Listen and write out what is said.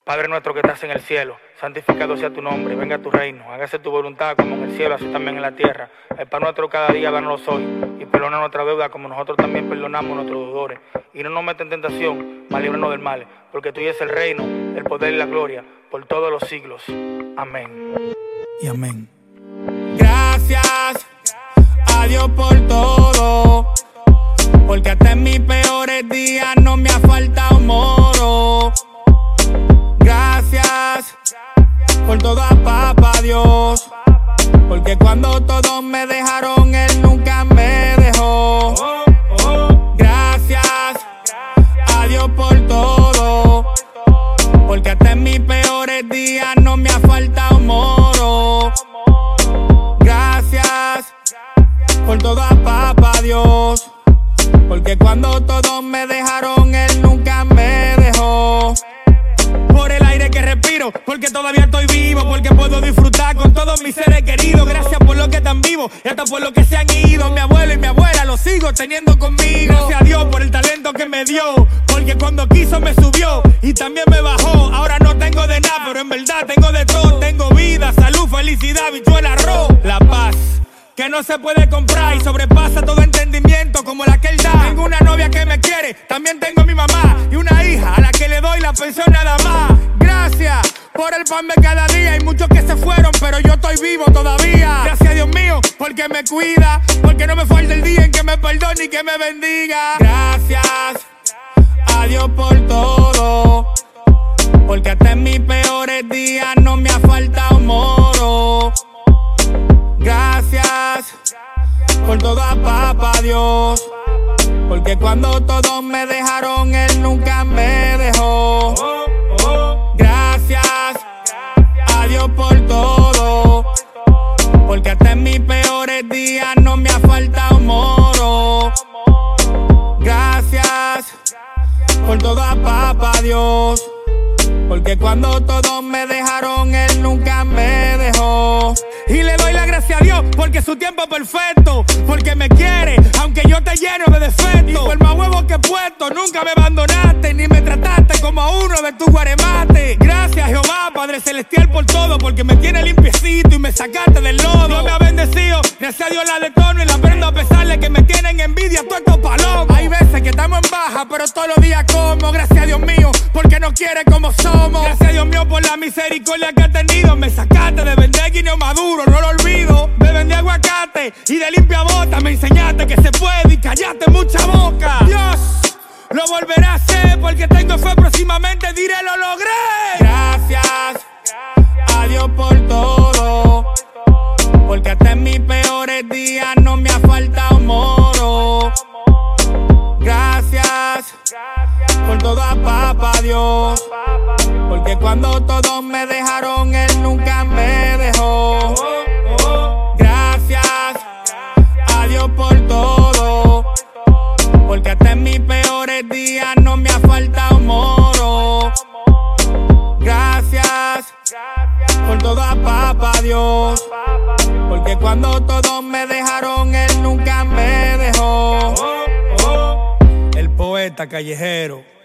Padre nuestro que estás en el cielo, santificado sea tu nombre, venga tu reino, hágase tu voluntad como en el cielo, así también en la tierra. El pan nuestro cada día, dánoslo hoy, y perdona nuestra deuda como nosotros también perdonamos a nuestros deudores. Y no nos metas en tentación, mas líbranos del mal, porque tuyo es el reino, el poder y la gloria, por todos los siglos. Amén. Y amén. Gracias a Dios por todo, porque hasta en mis peores días no me ha faltado moro. Gracias por todo a papá Dios, porque cuando todos me dejaron, Él nunca me dejó. Gracias a Dios por todo, porque hasta en mis peores días no me ha faltado moro. Gracias por todo a papá Dios, porque cuando todos me dejaron, Él nunca me dejó. Por el aire que respiro, porque todavía estoy vivo, porque puedo disfrutar con todos mis seres queridos. Gracias por lo que están vivos y hasta por lo que se han ido. Mi abuelo y mi abuela los sigo teniendo conmigo. Gracias a Dios por el talento que me dio, porque cuando quiso me subió y también me bajó. Ahora no tengo de nada, pero en verdad tengo de todo. Tengo vida, salud, felicidad, bichuela, arroz. La paz que no se puede comprar y sobrepasa todo entendimiento, como la que Él da. Tengo una novia que me quiere, también tengo mi mamá y una hija a la que le doy la pensión nada más. Gracias por el pan de cada día. Hay muchos que se fueron, pero yo estoy vivo todavía. Gracias a Dios mío, porque me cuida, porque no me falta el día en que me perdone y que me bendiga. Gracias a Dios por todo, porque hasta en mis peores días no me ha faltado moro. Gracias por todo a papá Dios, porque cuando todos me dejaron, Él nunca me dejó. Gracias a Dios por todo, porque hasta en mis peores días no me ha faltado moro. Gracias por todo a papá Dios, porque cuando todos me dejaron, Él nunca me dejó. Y le doy la gracia a Dios porque su tiempo es perfecto, porque me quiere aunque yo te lleno de defectos. Y por más huevos que he puesto, nunca me abandonaste, ni me trataste como a uno de tus guaremates. Gracias Jehová, Padre Celestial, por todo, porque me tiene limpiecito y me sacaste del lodo. Dios me ha bendecido, gracias a Dios la detono y la prendo a pesar de que me tienen envidia todos estos palomos. Hay veces que estamos en baja, pero todos los días como. Gracias a Dios mío, porque nos quiere como somos. Gracias a Dios mío por la misericordia que ha tenido. Me sacaste de vender guineo maduro, no lo olvido. Me vendí aguacate y de limpia bota. Me enseñaste que se puede y callaste mucha boca. Dios lo volverá a hacer, porque tengo fe, próximamente diré lo logré. Gracias a Dios por todo, porque hasta en mis peores días no me ha faltado moro. Gracias por todo a papá Dios, porque cuando todos me dejaron, Él nunca me dejó. Gracias a Dios por todo, porque hasta en mis peores días no me ha faltado moro. Gracias por todo a papá Dios, porque cuando todos me dejaron, Él nunca me dejó. El poeta callejero.